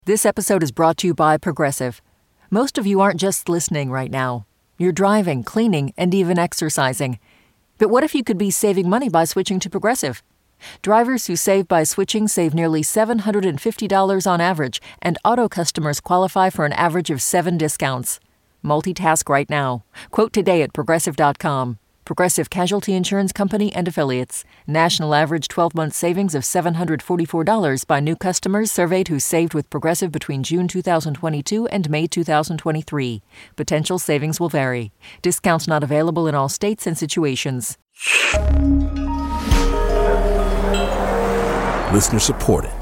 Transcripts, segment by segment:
This episode is brought to you by Progressive. Most of you aren't just listening right now. You're driving, cleaning, and even exercising. But what if you could be saving money by switching to Progressive? Drivers who save by switching save nearly $750 on average, and auto customers qualify for an average of 7 discounts. Multitask right now. Quote today at Progressive.com. Progressive Casualty Insurance Company and Affiliates. National average 12-month savings of $744 by new customers surveyed who saved with Progressive between June 2022 and May 2023. Potential savings will vary. Discounts not available in all states and situations. Listener supported.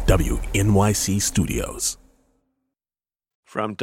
WNYC Studios. From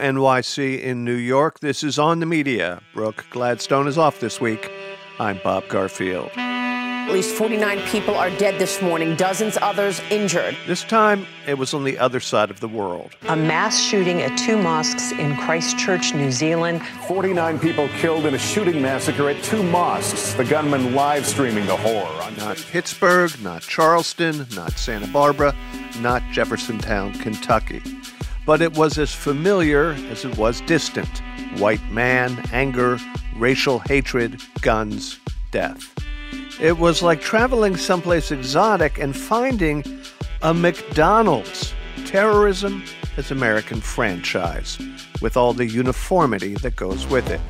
WNYC in New York, this is On the Media. Brooke Gladstone is off this week. I'm Bob Garfield. At least 49 people are dead this morning, dozens others injured. This time, it was on the other side of the world. A mass shooting at 2 mosques in Christchurch, New Zealand. 49 people killed in a shooting massacre at 2 mosques. The gunman live streaming the horror. Not Pittsburgh, not Charleston, not Santa Barbara, not Jeffersontown, Kentucky. But it was as familiar as it was distant. White man, anger, racial hatred, guns, death. It was like traveling someplace exotic and finding a McDonald's. Terrorism as American franchise, with all the uniformity that goes with it.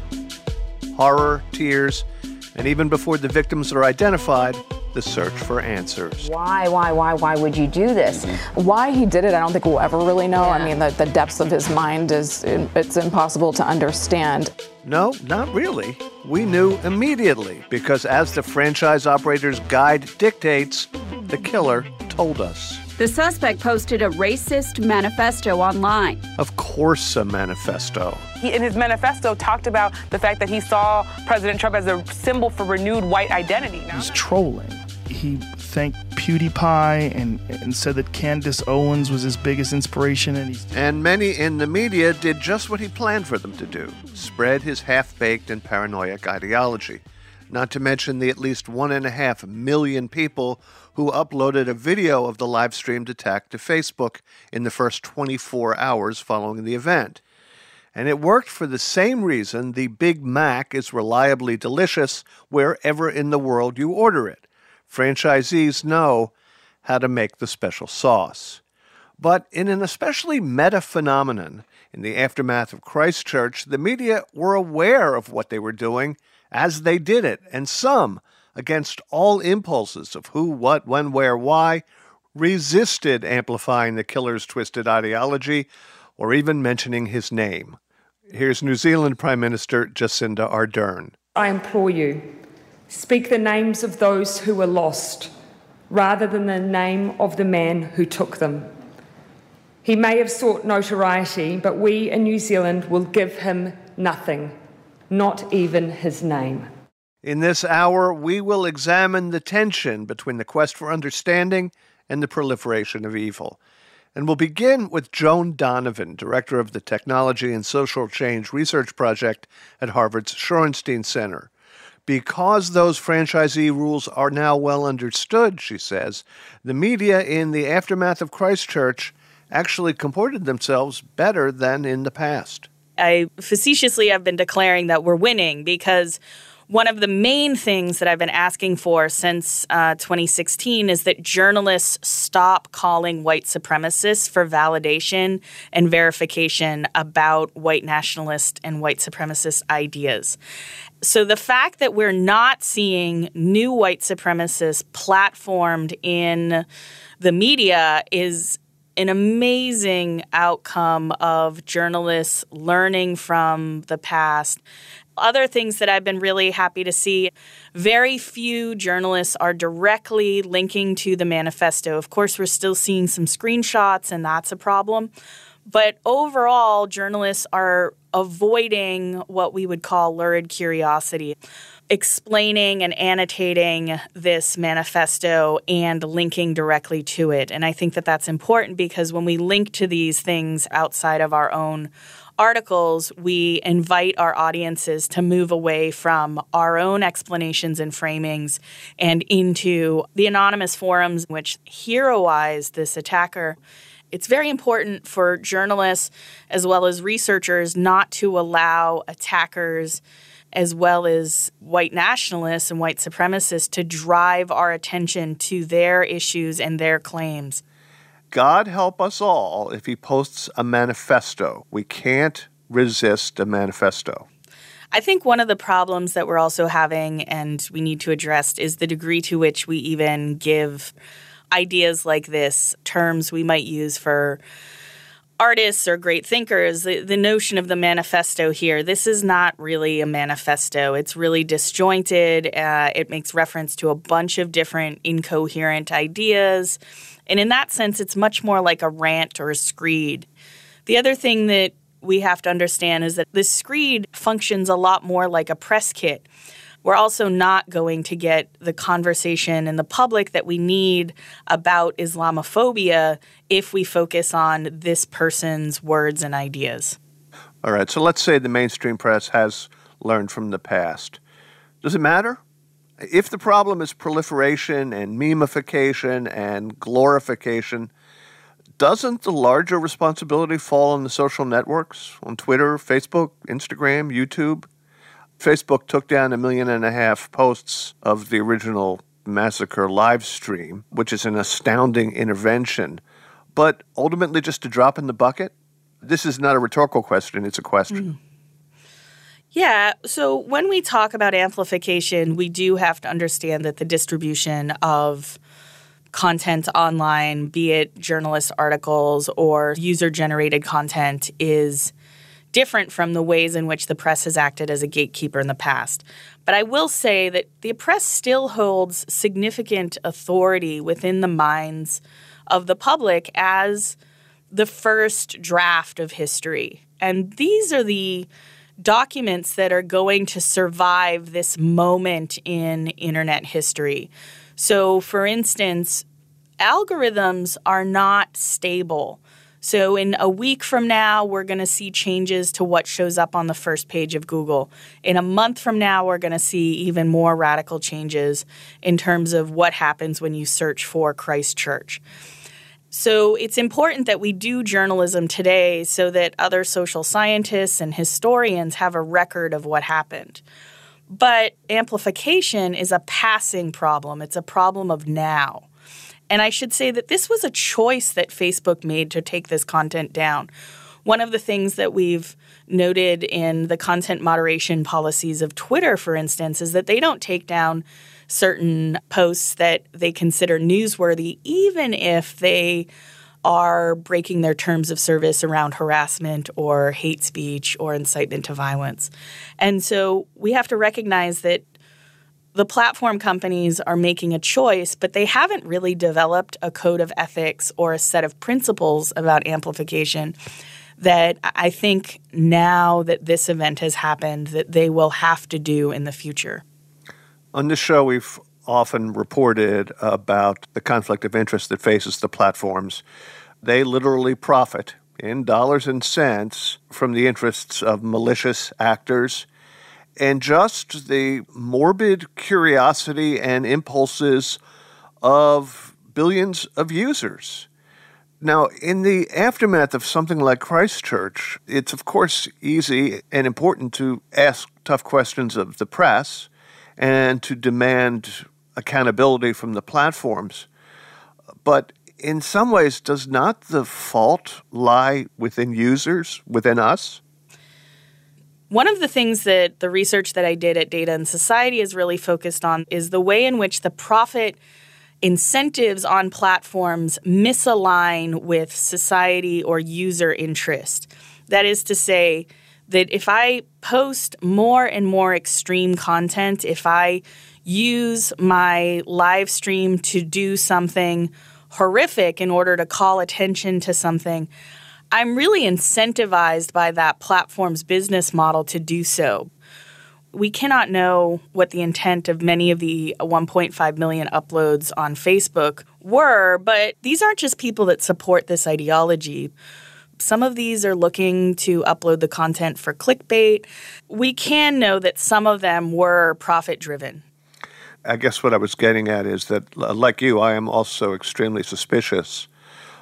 Horror, tears, and even before the victims are identified, the search for answers. Why would you do this? Why he did it, I don't think we'll ever really know. Yeah. I mean, the depths of his mind it's impossible to understand. No, not really. We knew immediately, because as the franchise operator's guide dictates, the killer told us. The suspect posted a racist manifesto online. Of course, a manifesto. He, in his manifesto, talked about the fact that he saw President Trump as a symbol for renewed white identity. He's trolling. He thanked PewDiePie and said that Candace Owens was his biggest inspiration. And many in the media did just what he planned for them to do, spread his half-baked and paranoid ideology. Not to mention the at least 1.5 million people who uploaded a video of the live-streamed attack to Facebook in the first 24 hours following the event. And it worked for the same reason the Big Mac is reliably delicious wherever in the world you order it. Franchisees know how to make the special sauce. But in an especially meta phenomenon, in the aftermath of Christchurch, the media were aware of what they were doing as they did it, and some, against all impulses of who, what, when, where, why, resisted amplifying the killer's twisted ideology or even mentioning his name. Here's New Zealand Prime Minister Jacinda Ardern. I implore you, speak the names of those who were lost, rather than the name of the man who took them. He may have sought notoriety, but we in New Zealand will give him nothing, not even his name. In this hour, we will examine the tension between the quest for understanding and the proliferation of evil. And we'll begin with Joan Donovan, director of the Technology and Social Change Research Project at Harvard's Shorenstein Center. Because those franchisee rules are now well understood, she says, the media in the aftermath of Christchurch actually comported themselves better than in the past. I facetiously have been declaring that we're winning because one of the main things that I've been asking for since 2016 is that journalists stop calling white supremacists for validation and verification about white nationalist and white supremacist ideas. So the fact that we're not seeing new white supremacists platformed in the media is an amazing outcome of journalists learning from the past. Other things that I've been really happy to see, very few journalists are directly linking to the manifesto. Of course, we're still seeing some screenshots, and that's a problem. But overall, journalists are avoiding what we would call lurid curiosity, explaining and annotating this manifesto and linking directly to it. And I think that that's important because when we link to these things outside of our own articles, we invite our audiences to move away from our own explanations and framings and into the anonymous forums which heroize this attacker. it's very important for journalists as well as researchers not to allow attackers as well as white nationalists and white supremacists to drive our attention to their issues and their claims. God help us all if he posts a manifesto. We can't resist a manifesto. I think one of the problems that we're also having and we need to address is the degree to which we even give ideas like this terms we might use for artists or great thinkers. The notion of the manifesto here, this is not really a manifesto. It's really disjointed. It makes reference to a bunch of different incoherent ideas. And in that sense, it's much more like a rant or a screed. The other thing that we have to understand is that this screed functions a lot more like a press kit. We're also not going to get the conversation in the public that we need about Islamophobia if we focus on this person's words and ideas. All right, so let's say the mainstream press has learned from the past. Does it matter? If the problem is proliferation and memification and glorification, doesn't the larger responsibility fall on the social networks, on Twitter, Facebook, Instagram, YouTube? Facebook took down 1.5 million posts of the original massacre live stream, which is an astounding intervention, but ultimately just a drop in the bucket? This is not a rhetorical question, it's a question. Yeah, so when we talk about amplification, we do have to understand that the distribution of content online, be it journalist articles or user-generated content, is different from the ways in which the press has acted as a gatekeeper in the past. But I will say that the press still holds significant authority within the minds of the public as the first draft of history. And these are the documents that are going to survive this moment in internet history. So, for instance, algorithms are not stable. So in a week from now, we're going to see changes to what shows up on the first page of Google. In a month from now, we're going to see even more radical changes in terms of what happens when you search for Christ Church. So it's important that we do journalism today so that other social scientists and historians have a record of what happened. But amplification is a passing problem. It's a problem of now. And I should say that this was a choice that Facebook made to take this content down. One of the things that we've noted in the content moderation policies of Twitter, for instance, is that they don't take down certain posts that they consider newsworthy, even if they are breaking their terms of service around harassment or hate speech or incitement to violence. And so we have to recognize that the platform companies are making a choice, but they haven't really developed a code of ethics or a set of principles about amplification that I think now that this event has happened that they will have to do in the future. On this show, we've often reported about the conflict of interest that faces the platforms. They literally profit in dollars and cents from the interests of malicious actors and just the morbid curiosity and impulses of billions of users. Now, in the aftermath of something like Christ Church, it's of course easy and important to ask tough questions of the press and to demand accountability from the platforms. But in some ways, does not the fault lie within users, within us? One of the things that the research that I did at Data and Society is really focused on is the way in which the profit incentives on platforms misalign with society or user interest. That is to say that if I post more and more extreme content, if I use my live stream to do something horrific in order to call attention to something, I'm really incentivized by that platform's business model to do so. We cannot know what the intent of many of the 1.5 million uploads on Facebook were, but these aren't just people that support this ideology. Some of these are looking to upload the content for clickbait. We can know that some of them were profit-driven. I guess what I was getting at is that, like you, I am also extremely suspicious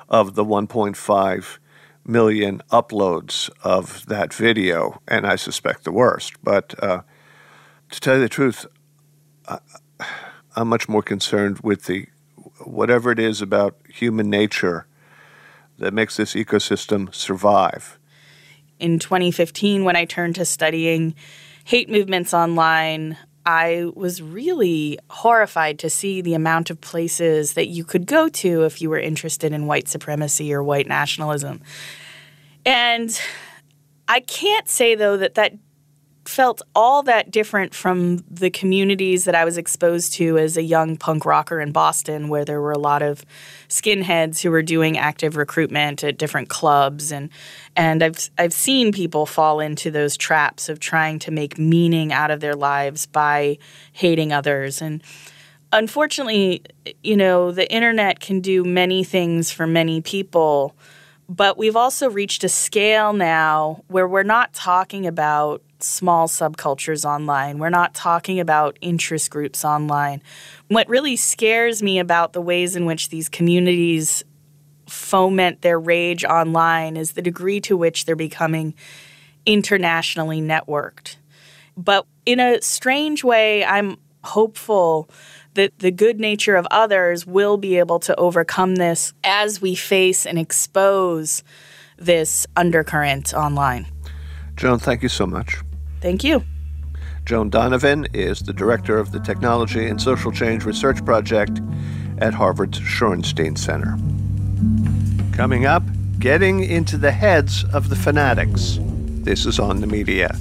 of the 1.5 million uploads of that video, and I suspect the worst. But to tell you the truth, I'm much more concerned with whatever it is about human nature that makes this ecosystem survive. In 2015, when I turned to studying hate movements online, I was really horrified to see the amount of places that you could go to if you were interested in white supremacy or white nationalism. And I can't say, though, that felt all that different from the communities that I was exposed to as a young punk rocker in Boston, where there were a lot of skinheads who were doing active recruitment at different clubs. And I've seen people fall into those traps of trying to make meaning out of their lives by hating others. And unfortunately, the internet can do many things for many people, but we've also reached a scale now where we're not talking about small subcultures online. We're not talking about interest groups online. What really scares me about the ways in which these communities foment their rage online is the degree to which they're becoming internationally networked. But in a strange way, I'm hopeful that the good nature of others will be able to overcome this as we face and expose this undercurrent online. Joan, thank you so much. Thank you. Joan Donovan is the director of the Technology and Social Change Research Project at Harvard's Shorenstein Center. Coming up, getting into the heads of the fanatics. This is On the Media.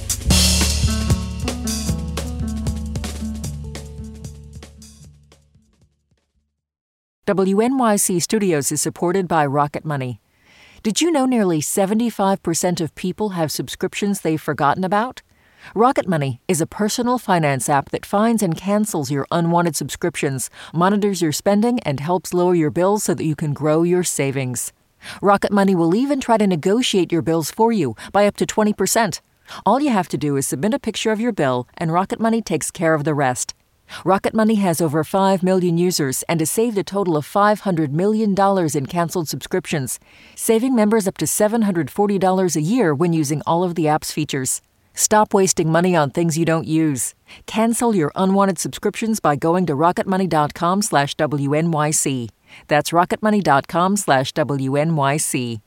WNYC Studios is supported by Rocket Money. Did you know nearly 75% of people have subscriptions they've forgotten about? Rocket Money is a personal finance app that finds and cancels your unwanted subscriptions, monitors your spending, and helps lower your bills so that you can grow your savings. Rocket Money will even try to negotiate your bills for you by up to 20%. All you have to do is submit a picture of your bill, and Rocket Money takes care of the rest. Rocket Money has over 5 million users and has saved a total of $500 million in canceled subscriptions, saving members up to $740 a year when using all of the app's features. Stop wasting money on things you don't use. Cancel your unwanted subscriptions by going to rocketmoney.com/WNYC. That's rocketmoney.com/WNYC.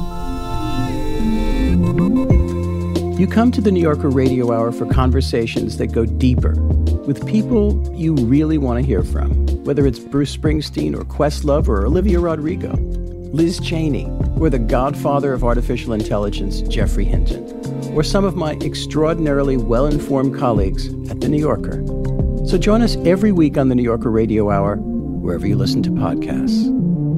You come to the New Yorker Radio Hour for conversations that go deeper with people you really want to hear from, whether it's Bruce Springsteen or Questlove or Olivia Rodrigo, Liz Cheney, or the godfather of artificial intelligence, Geoffrey Hinton, or some of my extraordinarily well-informed colleagues at The New Yorker. So join us every week on the New Yorker Radio Hour, wherever you listen to podcasts.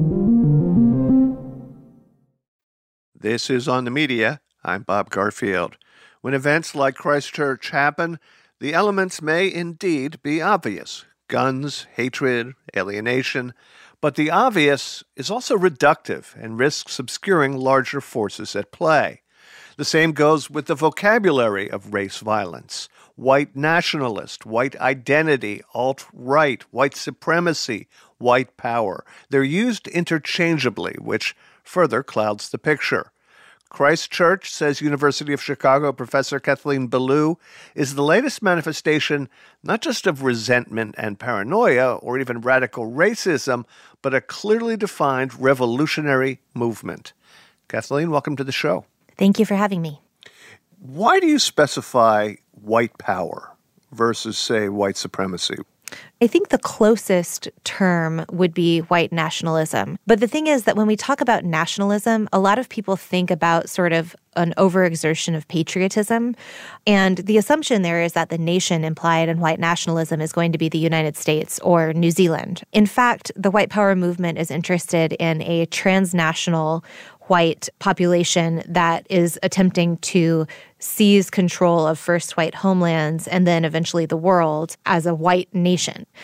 This is On the Media. I'm Bob Garfield. When events like Christchurch happen, the elements may indeed be obvious. Guns, hatred, alienation. But the obvious is also reductive and risks obscuring larger forces at play. The same goes with the vocabulary of race violence. White nationalist, white identity, alt-right, white supremacy, white power. They're used interchangeably, which further clouds the picture. Christchurch, says University of Chicago professor Kathleen Belew, is the latest manifestation not just of resentment and paranoia or even radical racism, but a clearly defined revolutionary movement. Kathleen, welcome to the show. Thank you for having me. Why do you specify white power versus, say, white supremacy? I think the closest term would be white nationalism. But the thing is that when we talk about nationalism, a lot of people think about sort of an overexertion of patriotism. And the assumption there is that the nation implied in white nationalism is going to be the United States or New Zealand. In fact, the white power movement is interested in a transnational white population that is attempting to seize control of first white homelands and then eventually the world as a white nation.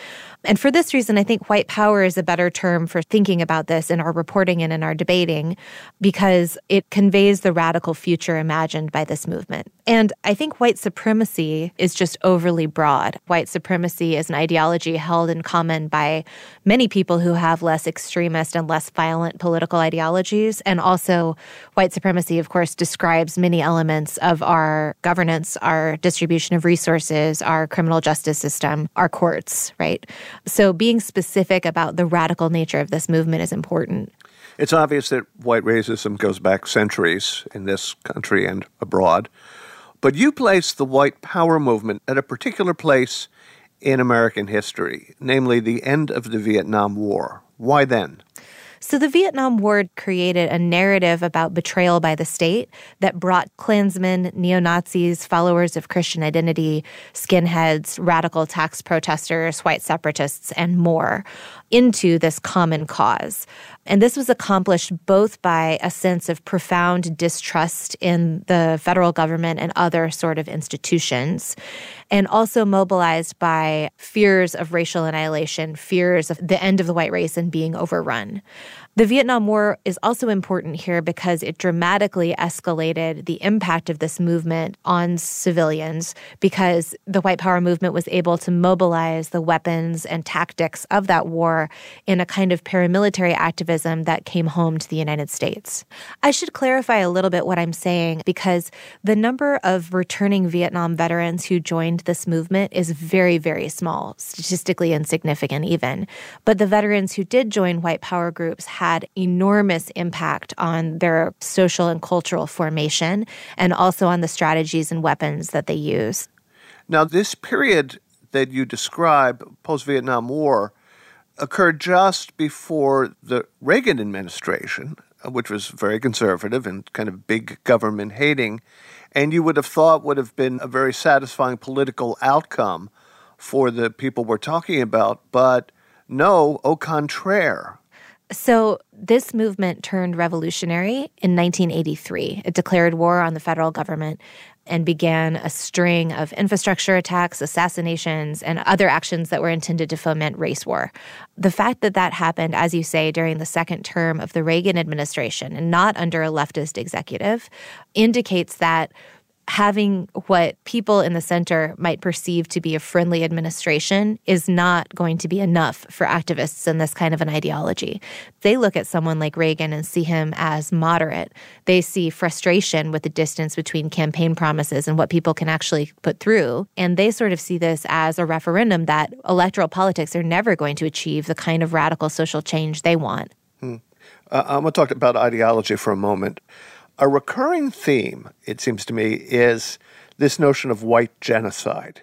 And for this reason, I think white power is a better term for thinking about this in our reporting and in our debating, because it conveys the radical future imagined by this movement. And I think white supremacy is just overly broad. White supremacy is an ideology held in common by many people who have less extremist and less violent political ideologies. And also, white supremacy, of course, describes many elements of our governance, our distribution of resources, our criminal justice system, our courts, right? So being specific about the radical nature of this movement is important. It's obvious that white racism goes back centuries in this country and abroad. But you place the white power movement at a particular place in American history, namely the end of the Vietnam War. Why then? So the Vietnam War created a narrative about betrayal by the state that brought Klansmen, neo-Nazis, followers of Christian identity, skinheads, radical tax protesters, white separatists, and more into this common cause. And this was accomplished both by a sense of profound distrust in the federal government and other sort of institutions, and also mobilized by fears of racial annihilation, fears of the end of the white race and being overrun. The Vietnam War is also important here because it dramatically escalated the impact of this movement on civilians, because the white power movement was able to mobilize the weapons and tactics of that war in a kind of paramilitary activism that came home to the United States. I should clarify a little bit what I'm saying, because the number of returning Vietnam veterans who joined this movement is very, very small, statistically insignificant even. But the veterans who did join white power groups had enormous impact on their social and cultural formation, and also on the strategies and weapons that they use. Now, this period that you describe, post-Vietnam War, occurred just before the Reagan administration, which was very conservative and kind of big government hating, and you would have thought would have been a very satisfying political outcome for the people we're talking about. But no, au contraire. So this movement turned revolutionary in 1983. It declared war on the federal government and began a string of infrastructure attacks, assassinations, and other actions that were intended to foment race war. The fact that that happened, as you say, during the second term of the Reagan administration and not under a leftist executive indicates that having what people in the center might perceive to be a friendly administration is not going to be enough for activists in this kind of an ideology. They look at someone like Reagan and see him as moderate. They see frustration with the distance between campaign promises and what people can actually put through. And they sort of see this as a referendum that electoral politics are never going to achieve the kind of radical social change they want. I'm going to talk about ideology for a moment. A recurring theme, it seems to me, is this notion of white genocide.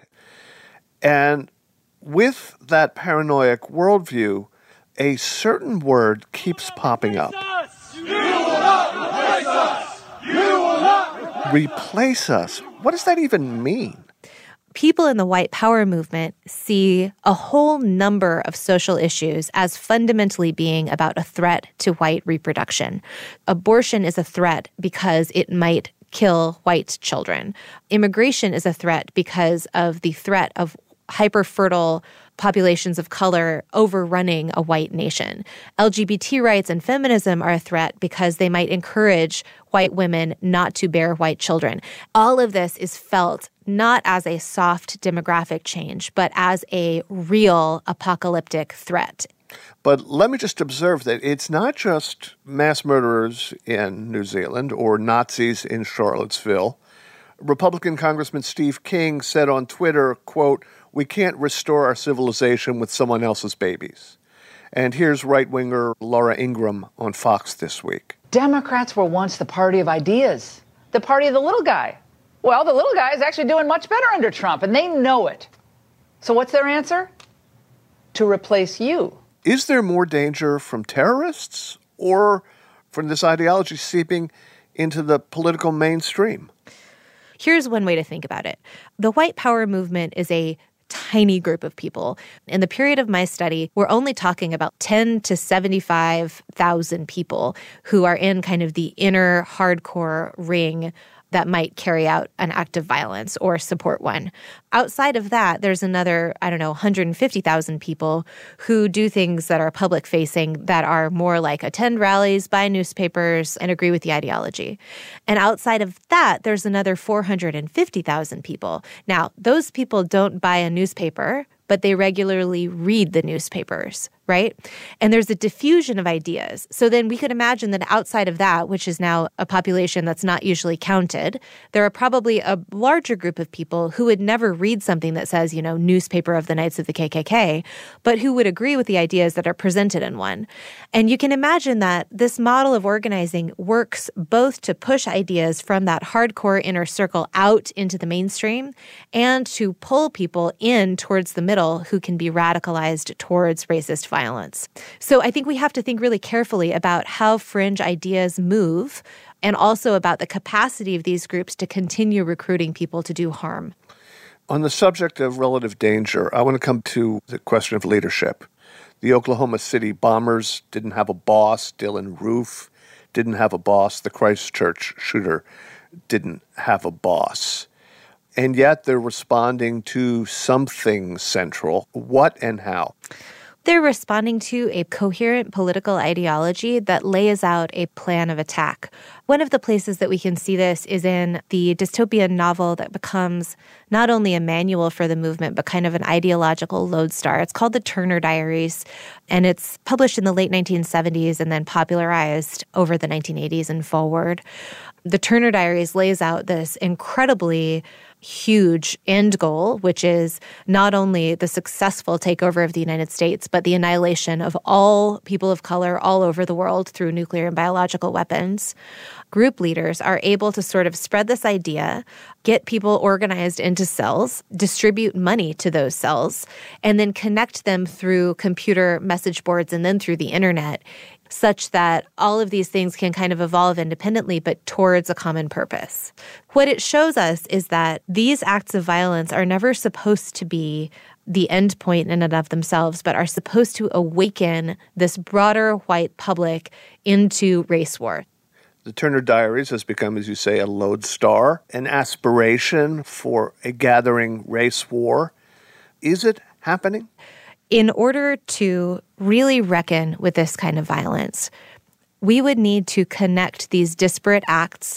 And with that paranoid worldview, a certain word keeps popping up. You will not replace us! You will not replace us! What does that even mean? People in the white power movement see a whole number of social issues as fundamentally being about a threat to white reproduction. Abortion is a threat because it might kill white children. Immigration is a threat because of the threat of hyper-fertile populations of color overrunning a white nation. LGBT rights and feminism are a threat because they might encourage white women not to bear white children. All of this is felt not as a soft demographic change, but as a real apocalyptic threat. But let me just observe that it's not just mass murderers in New Zealand or Nazis in Charlottesville. Republican Congressman Steve King said on Twitter, quote, "We can't restore our civilization with someone else's babies." And here's right-winger Laura Ingraham on Fox this week. Democrats were once the party of ideas, the party of the little guy. Well, the little guy is actually doing much better under Trump, and they know it. So what's their answer? To replace you. Is there more danger from terrorists or from this ideology seeping into the political mainstream? Here's one way to think about it. The white power movement is a tiny group of people. In the period of my study, we're only talking about 10 to 75,000 people who are in kind of the inner hardcore ring that might carry out an act of violence or support one. Outside of that, there's another, 150,000 people who do things that are public-facing that are more like attend rallies, buy newspapers, and agree with the ideology. And outside of that, there's another 450,000 people. Now, those people don't buy a newspaper, but they regularly read the newspapers, right? And there's a diffusion of ideas. So then we could imagine that outside of that, which is now a population that's not usually counted, there are probably a larger group of people who would never read something that says, newspaper of the Knights of the KKK, but who would agree with the ideas that are presented in one. And you can imagine that this model of organizing works both to push ideas from that hardcore inner circle out into the mainstream and to pull people in towards the middle who can be radicalized towards racist violence. So I think we have to think really carefully about how fringe ideas move and also about the capacity of these groups to continue recruiting people to do harm. On the subject of relative danger, I want to come to the question of leadership. The Oklahoma City bombers didn't have a boss. Dylan Roof didn't have a boss. The Christchurch shooter didn't have a boss. And yet they're responding to something central. What and how? They're responding to a coherent political ideology that lays out a plan of attack. One of the places that we can see this is in the dystopian novel that becomes not only a manual for the movement, but kind of an ideological lodestar. It's called The Turner Diaries, and it's published in the late 1970s and then popularized over the 1980s and forward. The Turner Diaries lays out this incredibly huge end goal, which is not only the successful takeover of the United States, but the annihilation of all people of color all over the world through nuclear and biological weapons. Group leaders are able to sort of spread this idea, get people organized into cells, distribute money to those cells, and then connect them through computer message boards and then through the internet, such that all of these things can kind of evolve independently, but towards a common purpose. What it shows us is that these acts of violence are never supposed to be the end point in and of themselves, but are supposed to awaken this broader white public into race war. The Turner Diaries has become, as you say, a lodestar, an aspiration for a gathering race war. Is it happening? In order to really reckon with this kind of violence, we would need to connect these disparate acts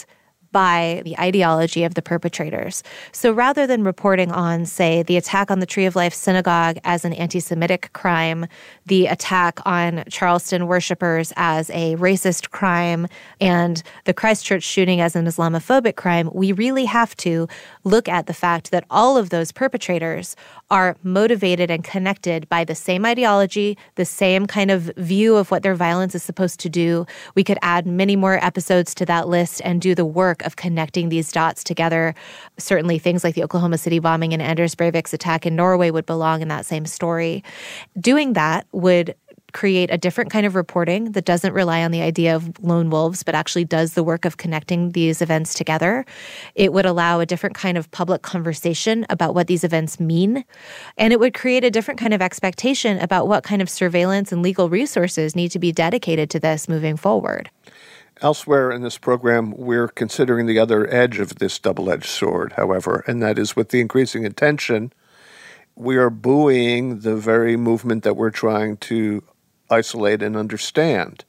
by the ideology of the perpetrators. So rather than reporting on, say, the attack on the Tree of Life Synagogue as an anti-Semitic crime, the attack on Charleston worshipers as a racist crime, and the Christchurch shooting as an Islamophobic crime, we really have to look at the fact that all of those perpetrators are motivated and connected by the same ideology, the same kind of view of what their violence is supposed to do. We could add many more episodes to that list and do the work of connecting these dots together. Certainly things like the Oklahoma City bombing and Anders Breivik's attack in Norway would belong in that same story. Doing that would create a different kind of reporting that doesn't rely on the idea of lone wolves, but actually does the work of connecting these events together. It would allow a different kind of public conversation about what these events mean. And it would create a different kind of expectation about what kind of surveillance and legal resources need to be dedicated to this moving forward. Elsewhere in this program, we're considering the other edge of this double-edged sword, however, and that is with the increasing attention, we are buoying the very movement that we're trying to isolate and understand.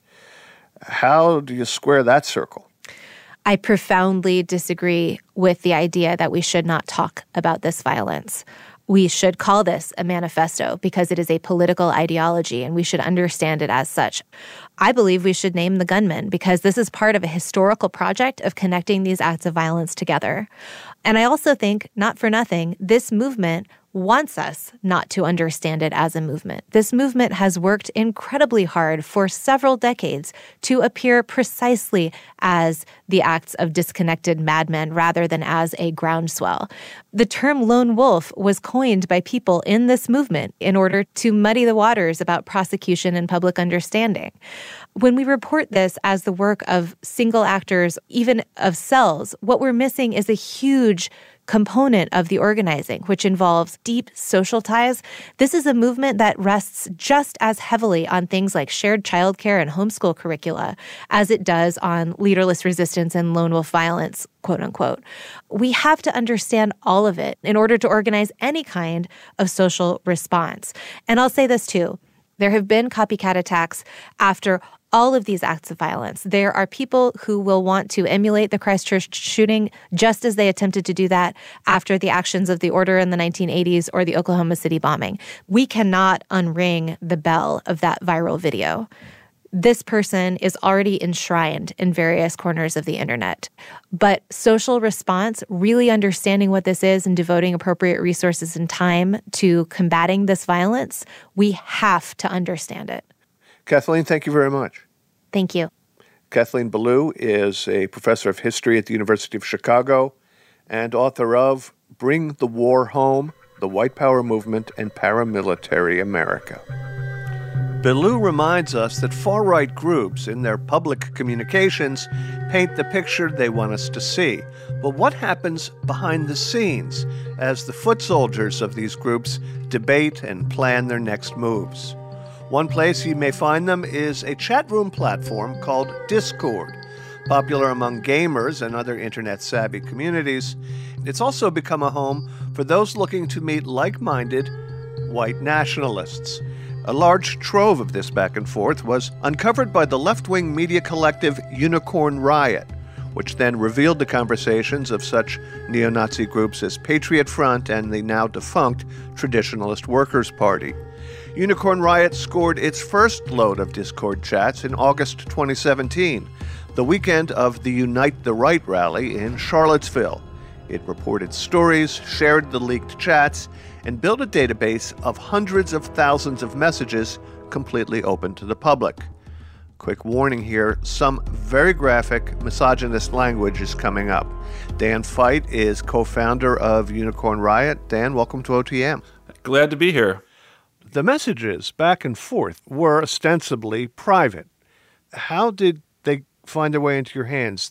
How do you square that circle? I profoundly disagree with the idea that we should not talk about this violence. We should call this a manifesto because it is a political ideology and we should understand it as such. I believe we should name the gunman because this is part of a historical project of connecting these acts of violence together. And I also think, not for nothing, this movement wants us not to understand it as a movement. This movement has worked incredibly hard for several decades to appear precisely as the acts of disconnected madmen rather than as a groundswell. The term lone wolf was coined by people in this movement in order to muddy the waters about prosecution and public understanding. When we report this as the work of single actors, even of cells, what we're missing is a huge component of the organizing, which involves deep social ties. This is a movement that rests just as heavily on things like shared childcare and homeschool curricula as it does on leaderless resistance and lone wolf violence, quote unquote. We have to understand all of it in order to organize any kind of social response. And I'll say this too. There have been copycat attacks after all of these acts of violence. There are people who will want to emulate the Christchurch shooting just as they attempted to do that after the actions of the Order in the 1980s or the Oklahoma City bombing. We cannot unring the bell of that viral video. This person is already enshrined in various corners of the internet. But social response, really understanding what this is and devoting appropriate resources and time to combating this violence, we have to understand it. Kathleen, thank you very much. Thank you. Kathleen Belew is a professor of history at the University of Chicago and author of Bring the War Home, The White Power Movement and Paramilitary America. Belew reminds us that far-right groups in their public communications paint the picture they want us to see. But what happens behind the scenes as the foot soldiers of these groups debate and plan their next moves? One place you may find them is a chat room platform called Discord. Popular among gamers and other internet-savvy communities, it's also become a home for those looking to meet like-minded white nationalists. A large trove of this back and forth was uncovered by the left-wing media collective Unicorn Riot, which then revealed the conversations of such neo-Nazi groups as Patriot Front and the now-defunct Traditionalist Workers' Party. Unicorn Riot scored its first load of Discord chats in August 2017, the weekend of the Unite the Right rally in Charlottesville. It reported stories, shared the leaked chats, and built a database of hundreds of thousands of messages completely open to the public. Quick warning here, some very graphic misogynist language is coming up. Dan Feit is co-founder of Unicorn Riot. Dan, welcome to OTM. Glad to be here. The messages back and forth were ostensibly private. How did they find their way into your hands?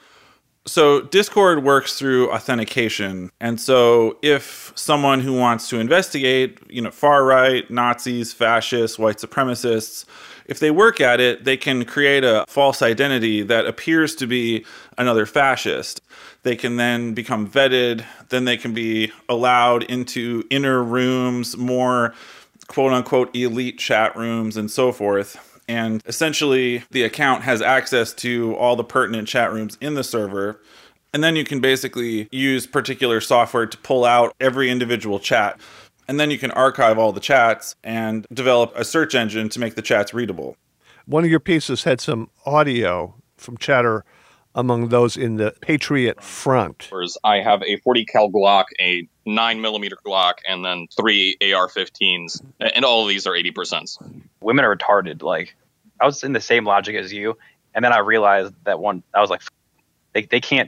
So Discord works through authentication. And so if someone who wants to investigate, far right, Nazis, fascists, white supremacists, if they work at it, they can create a false identity that appears to be another fascist. They can then become vetted. Then they can be allowed into inner rooms, more quote-unquote elite chat rooms and so forth. And essentially, the account has access to all the pertinent chat rooms in the server. And then you can basically use particular software to pull out every individual chat. And then you can archive all the chats and develop a search engine to make the chats readable. One of your pieces had some audio from chatter among those in the Patriot Front. I have a 40 cal Glock, a 9mm Glock, and then 3 AR-15s, and all of these are 80%. Women are retarded. Like, I was in the same logic as you, and then I realized that I was like, they can't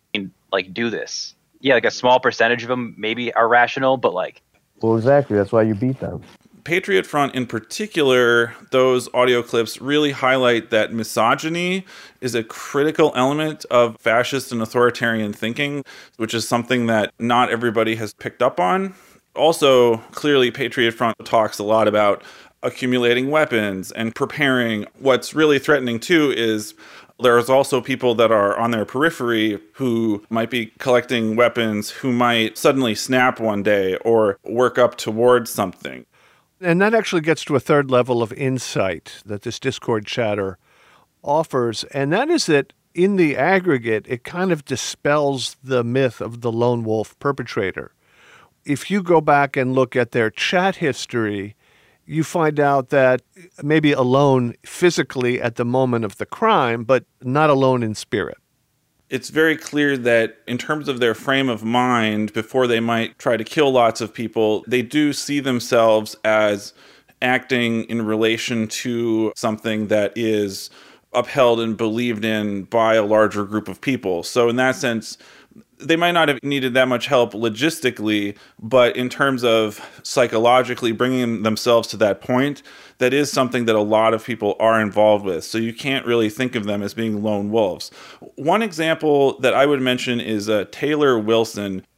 do this. Yeah, like a small percentage of them maybe are rational, but well, exactly. That's why you beat them. Patriot Front in particular, those audio clips really highlight that misogyny is a critical element of fascist and authoritarian thinking, which is something that not everybody has picked up on. Also, clearly, Patriot Front talks a lot about accumulating weapons and preparing. What's really threatening, too, is there's also people that are on their periphery who might be collecting weapons, who might suddenly snap one day or work up towards something. And that actually gets to a third level of insight that this Discord chatter offers, and that is that in the aggregate, it kind of dispels the myth of the lone wolf perpetrator. If you go back and look at their chat history, you find out that maybe alone physically at the moment of the crime, but not alone in spirit. It's very clear that in terms of their frame of mind, before they might try to kill lots of people, they do see themselves as acting in relation to something that is upheld and believed in by a larger group of people. So in that sense, they might not have needed that much help logistically, but in terms of psychologically bringing themselves to that point, that is something that a lot of people are involved with. So you can't really think of them as being lone wolves. One example that I would mention is Taylor Wilson.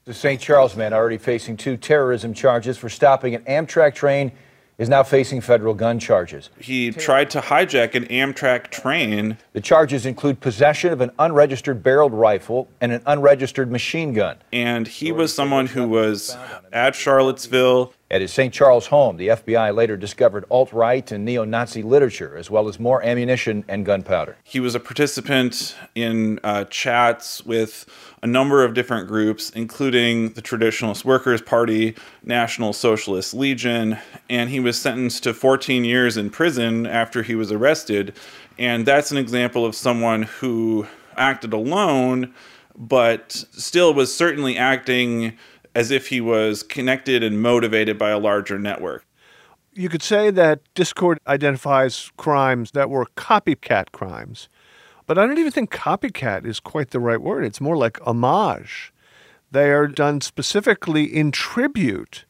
The St. Charles man already facing 2 terrorism charges for stopping an Amtrak train is now facing federal gun charges. He tried to hijack an Amtrak train. The charges include possession of an unregistered barreled rifle and an unregistered machine gun. And he was someone who was at Charlottesville. At his St. Charles home, the FBI later discovered alt-right and neo-Nazi literature, as well as more ammunition and gunpowder. He was a participant in chats with a number of different groups, including the Traditionalist Workers' Party, National Socialist Legion, and he was sentenced to 14 years in prison after he was arrested. And that's an example of someone who acted alone, but still was certainly acting as if he was connected and motivated by a larger network. You could say that Discord identifies crimes that were copycat crimes, but I don't even think copycat is quite the right word. It's more like homage. They are done specifically in tribute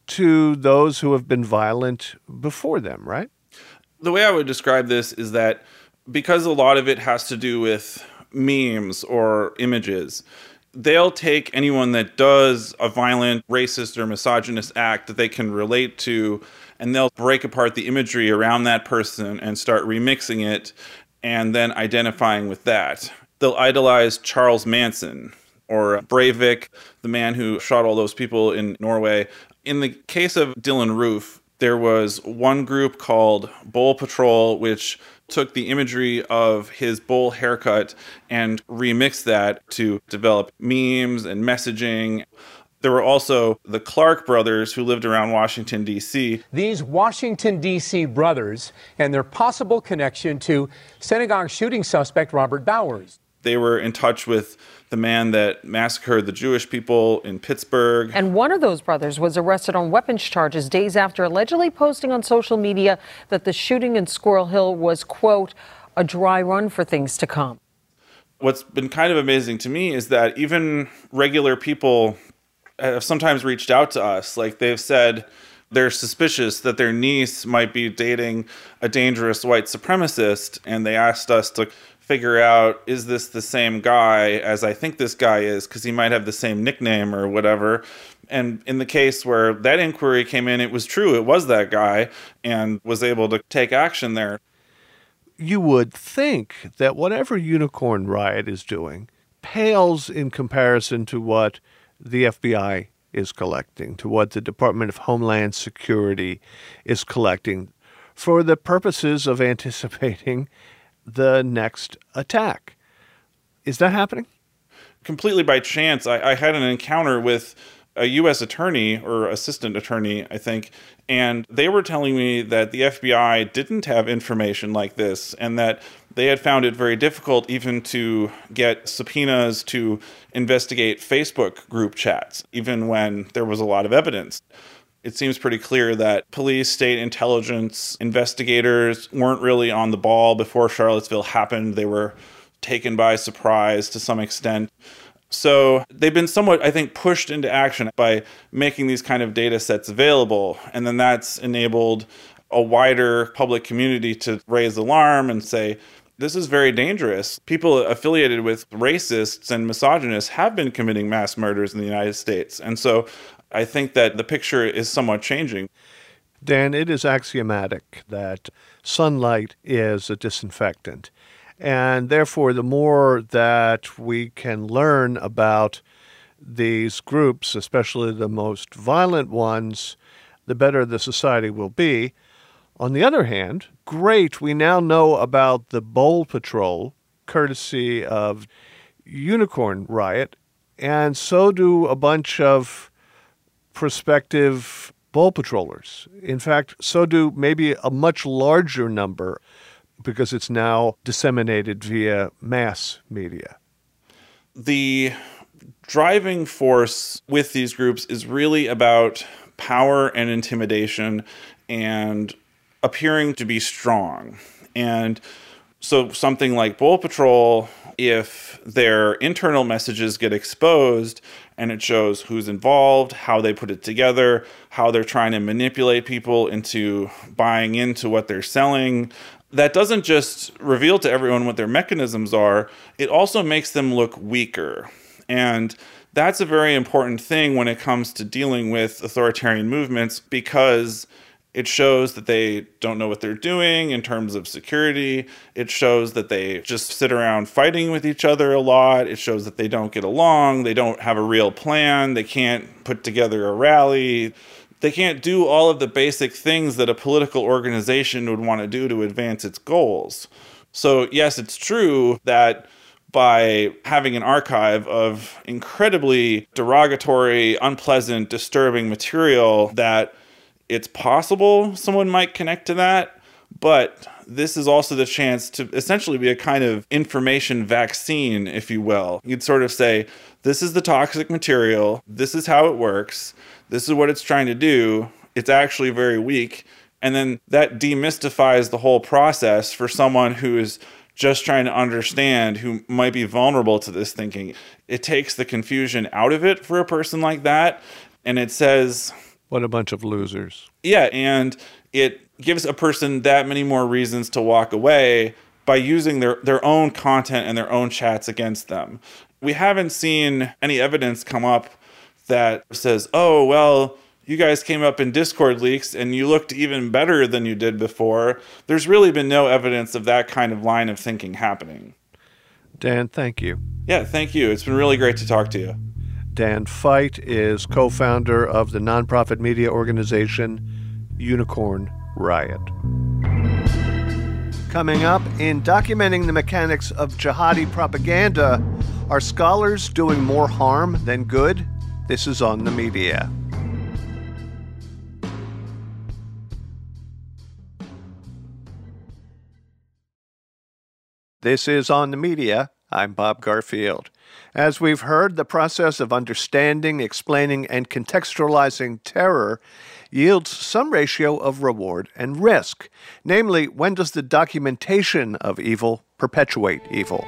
to those who have been violent before them, right? The way I would describe this is that because a lot of it has to do with memes or images, they'll take anyone that does a violent, racist, or misogynist act that they can relate to, and they'll break apart the imagery around that person and start remixing it and then identifying with that. They'll idolize Charles Manson or Breivik, the man who shot all those people in Norway. In the case of Dylan Roof, there was one group called Bowl Patrol, which took the imagery of his bowl haircut and remixed that to develop memes and messaging. There were also the Clark brothers who lived around Washington, D.C. These Washington, D.C. brothers and their possible connection to synagogue shooting suspect Robert Bowers. They were in touch with the man that massacred the Jewish people in Pittsburgh. And one of those brothers was arrested on weapons charges days after allegedly posting on social media that the shooting in Squirrel Hill was, quote, a dry run for things to come. What's been kind of amazing to me is that even regular people have sometimes reached out to us. Like they've said they're suspicious that their niece might be dating a dangerous white supremacist, and they asked us to figure out, is this the same guy as I think this guy is, because he might have the same nickname or whatever. And in the case where that inquiry came in, it was true, it was that guy, and was able to take action there. You would think that whatever Unicorn Riot is doing pales in comparison to what the FBI is collecting, to what the Department of Homeland Security is collecting for the purposes of anticipating the next attack. Is that happening? Completely by chance. I had an encounter with a U.S. attorney or assistant attorney, I think, and they were telling me that the FBI didn't have information like this and that they had found it very difficult even to get subpoenas to investigate Facebook group chats, even when there was a lot of evidence. It seems pretty clear that police, state intelligence, investigators weren't really on the ball before Charlottesville happened. They were taken by surprise to some extent. So they've been somewhat, I think, pushed into action by making these kind of data sets available. And then that's enabled a wider public community to raise alarm and say, this is very dangerous. People affiliated with racists and misogynists have been committing mass murders in the United States. And so I think that the picture is somewhat changing. Dan, it is axiomatic that sunlight is a disinfectant. And therefore, the more that we can learn about these groups, especially the most violent ones, the better the society will be. On the other hand, great, we now know about the Bowl Patrol, courtesy of Unicorn Riot, and so do a bunch of prospective Bowl Patrollers. In fact, so do maybe a much larger number because it's now disseminated via mass media. The driving force with these groups is really about power and intimidation and appearing to be strong. And so something like Bowl Patrol, if their internal messages get exposed and it shows who's involved, how they put it together, how they're trying to manipulate people into buying into what they're selling, that doesn't just reveal to everyone what their mechanisms are, it also makes them look weaker. And that's a very important thing when it comes to dealing with authoritarian movements, because it shows that they don't know what they're doing in terms of security. It shows that they just sit around fighting with each other a lot. It shows that they don't get along. They don't have a real plan. They can't put together a rally. They can't do all of the basic things that a political organization would want to do to advance its goals. So yes, it's true that by having an archive of incredibly derogatory, unpleasant, disturbing material, that it's possible someone might connect to that. But this is also the chance to essentially be a kind of information vaccine, if you will. You'd sort of say, this is the toxic material, this is how it works, this is what it's trying to do, it's actually very weak. And then that demystifies the whole process for someone who is just trying to understand, who might be vulnerable to this thinking. It takes the confusion out of it for a person like that, and it says, what a bunch of losers. Yeah, and it gives a person that many more reasons to walk away by using their own content and their own chats against them. We haven't seen any evidence come up that says, oh, well, you guys came up in Discord leaks and you looked even better than you did before. There's really been no evidence of that kind of line of thinking happening. Dan, thank you. Yeah, thank you. It's been really great to talk to you. Dan Feit is co-founder of the nonprofit media organization Unicorn Riot. Coming up, in documenting the mechanics of jihadi propaganda, are scholars doing more harm than good? This is On the Media. This is On the Media. I'm Bob Garfield. As we've heard, the process of understanding, explaining, and contextualizing terror yields some ratio of reward and risk. Namely, when does the documentation of evil perpetuate evil?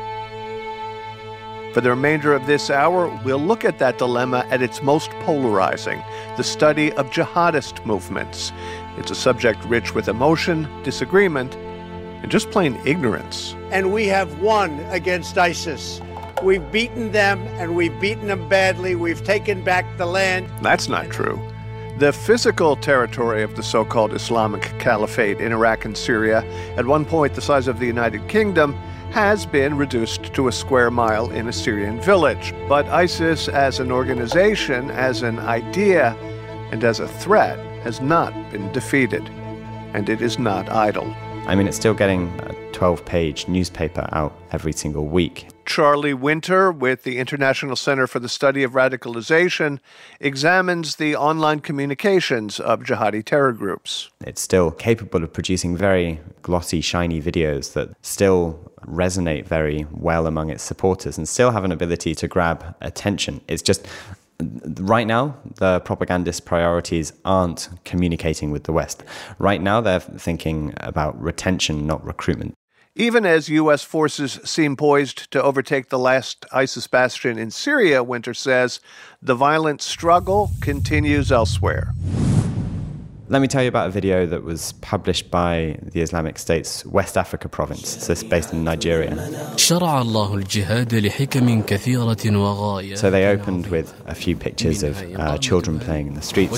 For the remainder of this hour, we'll look at that dilemma at its most polarizing, the study of jihadist movements. It's a subject rich with emotion, disagreement, and just plain ignorance. And we have won against ISIS. We've beaten them, and we've beaten them badly. We've taken back the land. That's not true. The physical territory of the so-called Islamic Caliphate in Iraq and Syria, at one point the size of the United Kingdom, has been reduced to a square mile in a Syrian village. But ISIS as an organization, as an idea, and as a threat has not been defeated. And it is not idle. I mean, it's still getting a 12-page newspaper out every single week. Charlie Winter, with the International Center for the Study of Radicalization, examines the online communications of jihadi terror groups. It's still capable of producing very glossy, shiny videos that still resonate very well among its supporters and still have an ability to grab attention. It's just, right now, the propagandist priorities aren't communicating with the West. Right now, they're thinking about retention, not recruitment. Even as U.S. forces seem poised to overtake the last ISIS bastion in Syria, Winter says, the violent struggle continues elsewhere. Let me tell you about a video that was published by the Islamic State's West Africa province. So it's based in Nigeria. So they opened with a few pictures of children playing in the streets,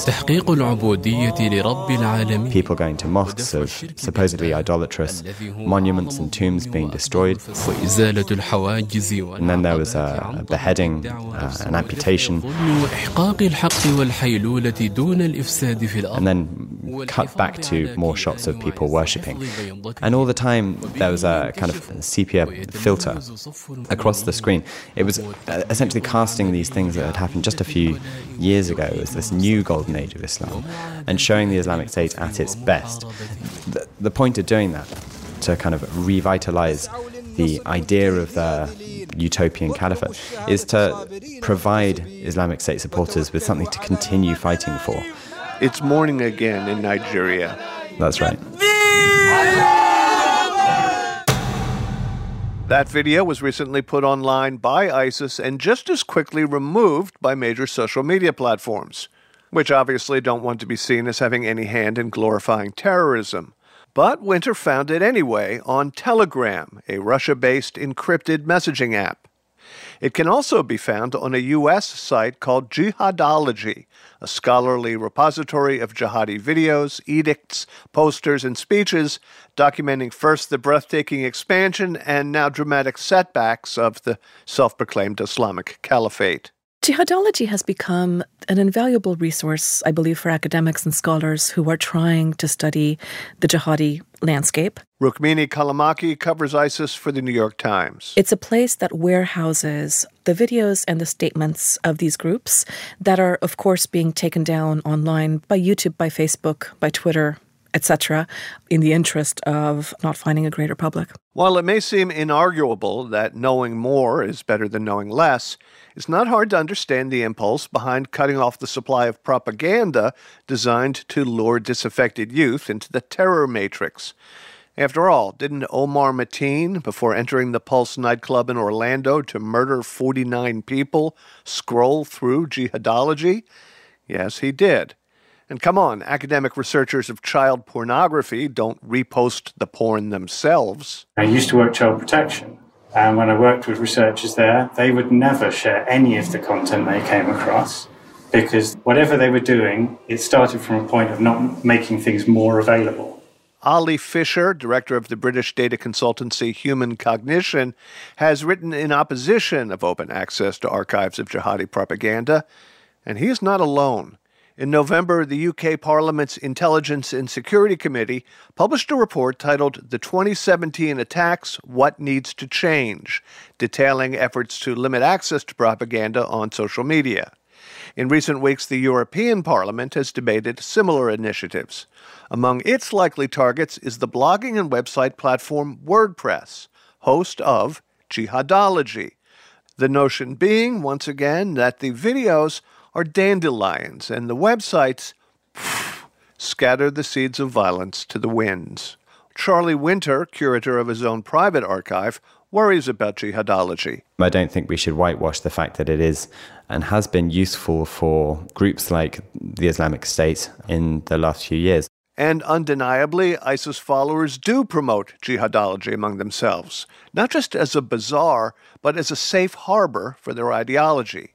people going to mosques of supposedly idolatrous monuments and tombs being destroyed. And then there was a beheading, an amputation, and then cut back to more shots of people worshipping. And all the time there was a kind of sepia filter across the screen. It was essentially casting these things that had happened just a few years ago as this new golden age of Islam and showing the Islamic State at its best. The point of doing that, to kind of revitalize the idea of the utopian caliphate, is to provide Islamic State supporters with something to continue fighting for. It's morning again in Nigeria. That's right. That video was recently put online by ISIS and just as quickly removed by major social media platforms, which obviously don't want to be seen as having any hand in glorifying terrorism. But Winter found it anyway on Telegram, a Russia-based encrypted messaging app. It can also be found on a U.S. site called Jihadology, a scholarly repository of jihadi videos, edicts, posters, and speeches documenting first the breathtaking expansion and now dramatic setbacks of the self-proclaimed Islamic Caliphate. Jihadology has become an invaluable resource, I believe, for academics and scholars who are trying to study the jihadi landscape. Rukmini Callimachi covers ISIS for the New York Times. It's a place that warehouses the videos and the statements of these groups that are, of course, being taken down online by YouTube, by Facebook, by Twitter, etc., in the interest of not finding a greater public. While it may seem inarguable that knowing more is better than knowing less, it's not hard to understand the impulse behind cutting off the supply of propaganda designed to lure disaffected youth into the terror matrix. After all, didn't Omar Mateen, before entering the Pulse nightclub in Orlando to murder 49 people, scroll through Jihadology? Yes, he did. And come on, academic researchers of child pornography don't repost the porn themselves. I used to work child protection, and when I worked with researchers there, they would never share any of the content they came across, because whatever they were doing, it started from a point of not making things more available. Ali Fisher, director of the British data consultancy Human Cognition, has written in opposition of open access to archives of jihadi propaganda, and he is not alone. In November, the UK Parliament's Intelligence and Security Committee published a report titled The 2017 Attacks, What Needs to Change, detailing efforts to limit access to propaganda on social media. In recent weeks, the European Parliament has debated similar initiatives. Among its likely targets is the blogging and website platform WordPress, host of Jihadology. The notion being, once again, that the videos are dandelions, and the websites scatter the seeds of violence to the winds. Charlie Winter, curator of his own private archive, worries about Jihadology. I don't think we should whitewash the fact that it is and has been useful for groups like the Islamic State in the last few years. And undeniably, ISIS followers do promote Jihadology among themselves, not just as a bazaar, but as a safe harbor for their ideology.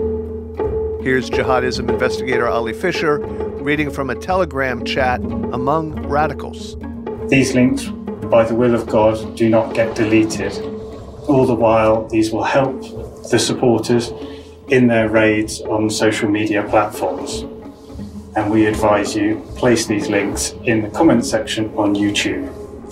Here's jihadism investigator Ali Fisher reading from a Telegram chat among radicals. These links, by the will of God, do not get deleted. All the while, these will help the supporters in their raids on social media platforms. And we advise you, place these links in the comment section on YouTube.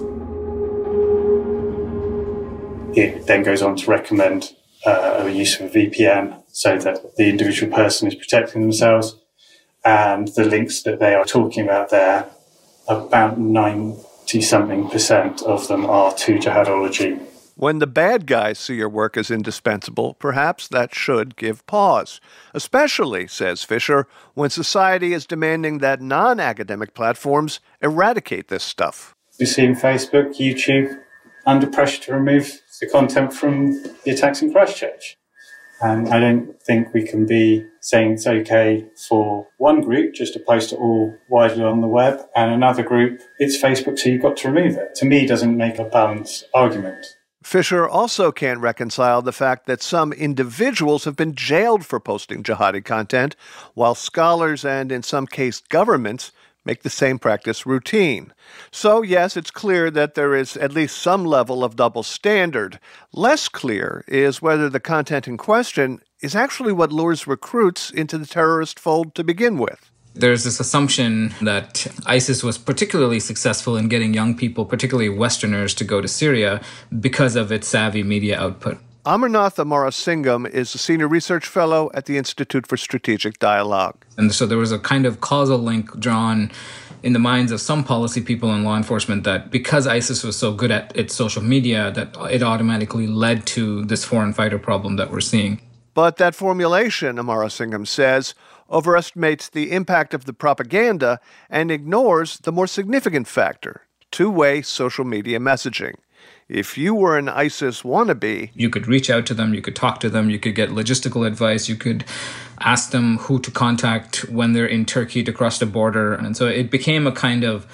It then goes on to recommend a use of a VPN so that the individual person is protecting themselves. And the links that they are talking about there, about 90-something% of them are to Jihadology. When the bad guys see your work as indispensable, perhaps that should give pause. Especially, says Fisher, when society is demanding that non-academic platforms eradicate this stuff. We've seen Facebook, YouTube, under pressure to remove the content from the attacks in Christchurch. And I don't think we can be saying it's okay for one group just to post it all widely on the web, and another group, it's Facebook, so you've got to remove it. To me, doesn't make a balanced argument. Fisher also can't reconcile the fact that some individuals have been jailed for posting jihadi content, while scholars and, in some cases, governments make the same practice routine. So, yes, it's clear that there is at least some level of double standard. Less clear is whether the content in question is actually what lures recruits into the terrorist fold to begin with. There's this assumption that ISIS was particularly successful in getting young people, particularly Westerners, to go to Syria because of its savvy media output. Amarnath Amarasingam is a senior research fellow at the Institute for Strategic Dialogue. And so there was a kind of causal link drawn in the minds of some policy people in law enforcement that because ISIS was so good at its social media, that it automatically led to this foreign fighter problem that we're seeing. But that formulation, Amarasingam says, overestimates the impact of the propaganda and ignores the more significant factor, two-way social media messaging. If you were an ISIS wannabe, you could reach out to them, you could talk to them, you could get logistical advice, you could ask them who to contact when they're in Turkey to cross the border. And so it became a kind of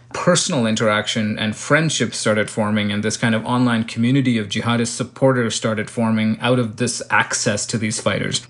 personal interaction and friendships started forming, and this kind of online community of jihadist supporters started forming out of this access to these fighters.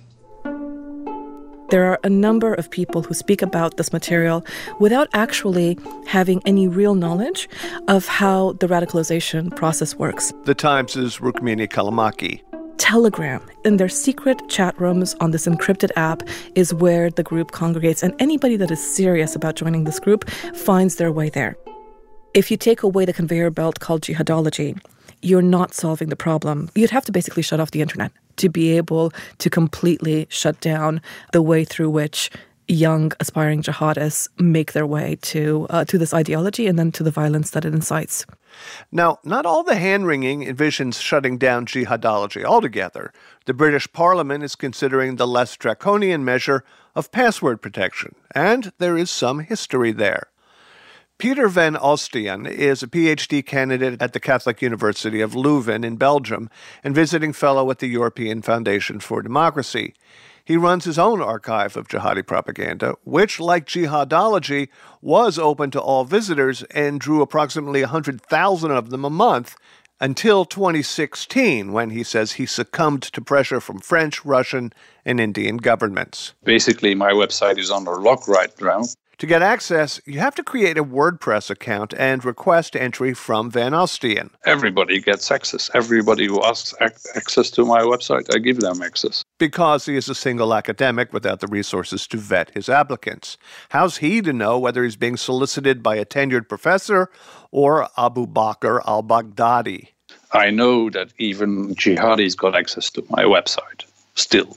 There are a number of people who speak about this material without actually having any real knowledge of how the radicalization process works. The Times' Rukmini Callimachi. Telegram, in their secret chat rooms on this encrypted app, is where the group congregates, and anybody that is serious about joining this group finds their way there. If you take away the conveyor belt called jihadology, you're not solving the problem. You'd have to basically shut off the internet to be able to completely shut down the way through which young aspiring jihadists make their way to this ideology and then to the violence that it incites. Now, not all the hand-wringing envisions shutting down jihadology altogether. The British Parliament is considering the less draconian measure of password protection, and there is some history there. Peter van Ostian is a PhD candidate at the Catholic University of Leuven in Belgium and visiting fellow at the European Foundation for Democracy. He runs his own archive of jihadi propaganda, which, like jihadology, was open to all visitors and drew approximately 100,000 of them a month until 2016, when he says he succumbed to pressure from French, Russian, and Indian governments. Basically, my website is under lock right now. To get access, you have to create a WordPress account and request entry from Van Ostian. Everybody gets access. Everybody who asks access to my website, I give them access. Because he is a single academic without the resources to vet his applicants. How's he to know whether he's being solicited by a tenured professor or Abu Bakr al-Baghdadi? I know that even jihadis got access to my website, still.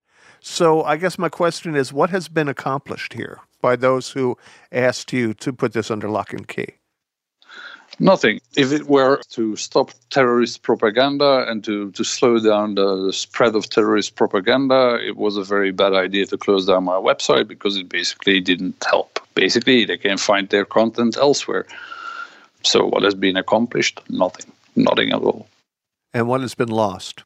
So I guess my question is, what has been accomplished here by those who asked you to put this under lock and key? Nothing. If it were to stop terrorist propaganda and to slow down the spread of terrorist propaganda, it was a very bad idea to close down my website because it basically didn't help. Basically, they can find their content elsewhere. So what has been accomplished? Nothing. Nothing at all. And what has been lost?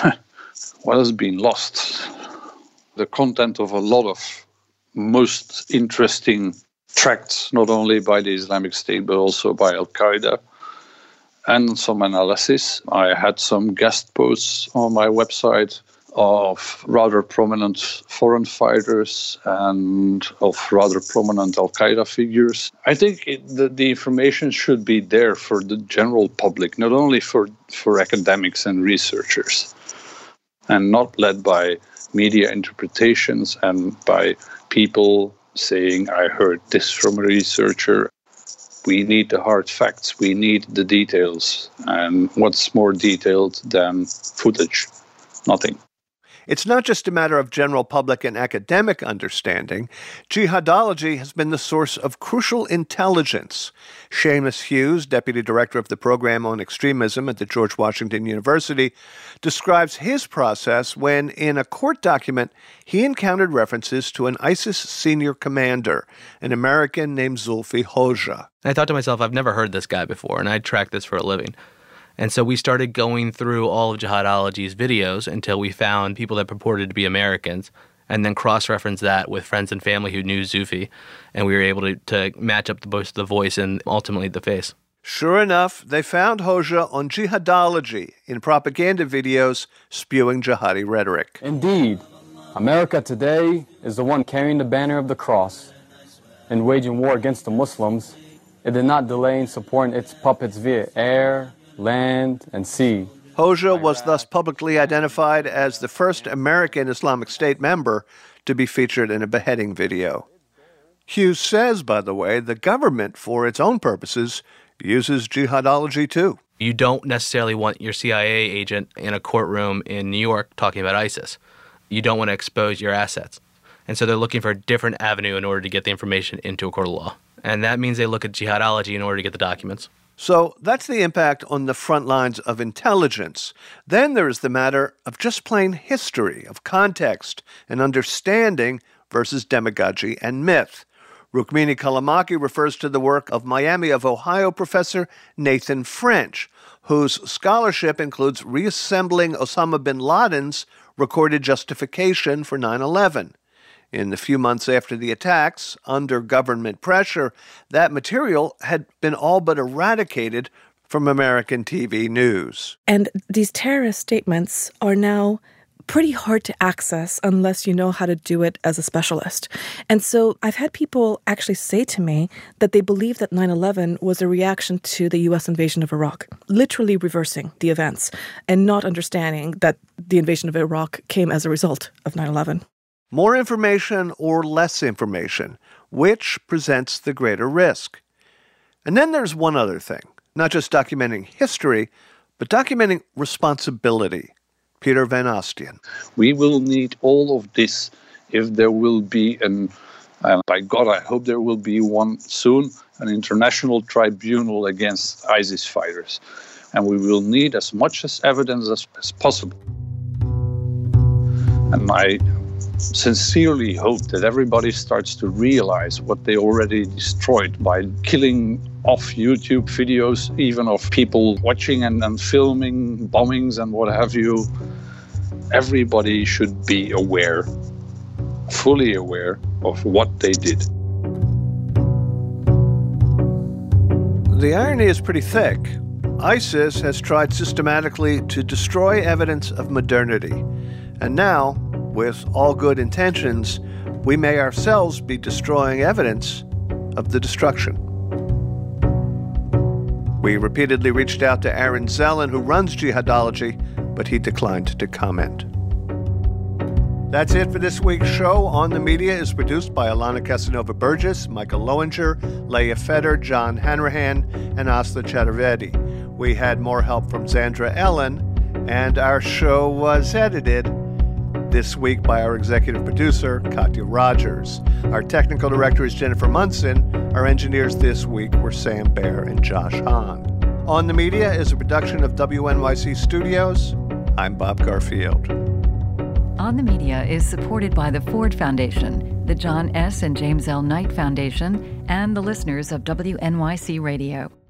What has been lost? The content of a lot of most interesting tracts, not only by the Islamic State, but also by Al-Qaeda, and some analysis. I had some guest posts on my website of rather prominent foreign fighters and of rather prominent Al-Qaeda figures. I think the information should be there for the general public, not only for academics and researchers, and not led by media interpretations and by people saying, I heard this from a researcher. We need the hard facts. We need the details. And what's more detailed than footage? Nothing. It's not just a matter of general public and academic understanding. Jihadology has been the source of crucial intelligence. Seamus Hughes, deputy director of the program on extremism at the George Washington University, describes his process when, in a court document, he encountered references to an ISIS senior commander, an American named Zulfi Hoxha. I thought to myself, I've never heard this guy before, and I tracked this for a living. And so we started going through all of Jihadology's videos until we found people that purported to be Americans, and then cross-referenced that with friends and family who knew Zulfi, and we were able to match up both the voice and ultimately the face. Sure enough, they found Hoxha on Jihadology in propaganda videos spewing jihadi rhetoric. Indeed, America today is the one carrying the banner of the cross and waging war against the Muslims. It did not delay in supporting its puppets via air, land, and sea. Hoxha was thus publicly identified as the first American Islamic State member to be featured in a beheading video. Hughes says, by the way, the government, for its own purposes, uses Jihadology too. You don't necessarily want your CIA agent in a courtroom in New York talking about ISIS. You don't want to expose your assets. And so they're looking for a different avenue in order to get the information into a court of law. And that means they look at Jihadology in order to get the documents. So that's the impact on the front lines of intelligence. Then there is the matter of just plain history, of context and understanding versus demagogy and myth. Rukmini Callimachi refers to the work of Miami of Ohio professor Nathan French, whose scholarship includes reassembling Osama bin Laden's recorded justification for 9/11. In the few months after the attacks, under government pressure, that material had been all but eradicated from American TV news. And these terrorist statements are now pretty hard to access unless you know how to do it as a specialist. And so I've had people actually say to me that they believe that 9/11 was a reaction to the U.S. invasion of Iraq, literally reversing the events and not understanding that the invasion of Iraq came as a result of 9/11. More information or less information, which presents the greater risk? And then there's one other thing, not just documenting history, but documenting responsibility. Peter Van Ostian. We will need all of this if there will be by God, I hope there will be one soon, an international tribunal against ISIS fighters. And we will need as much evidence as possible. And I sincerely hope that everybody starts to realize what they already destroyed by killing off YouTube videos, even of people watching and filming bombings and what have you. Everybody should be aware, fully aware of what they did. The irony is pretty thick. ISIS has tried systematically to destroy evidence of modernity. And now, with all good intentions, we may ourselves be destroying evidence of the destruction. We repeatedly reached out to Aaron Zellin, who runs Jihadology, but he declined to comment. That's it for this week's show. On the Media is produced by Alana Casanova-Burgess, Michael Lowinger, Leah Feder, John Hanrahan, and Asla Chaturvedi. We had more help from Zandra Ellen, and our show was edited this week by our executive producer, Katya Rogers. Our technical director is Jennifer Munson. Our engineers this week were Sam Baer and Josh Hahn. On the Media is a production of WNYC Studios. I'm Bob Garfield. On the Media is supported by the Ford Foundation, the John S. and James L. Knight Foundation, and the listeners of WNYC Radio.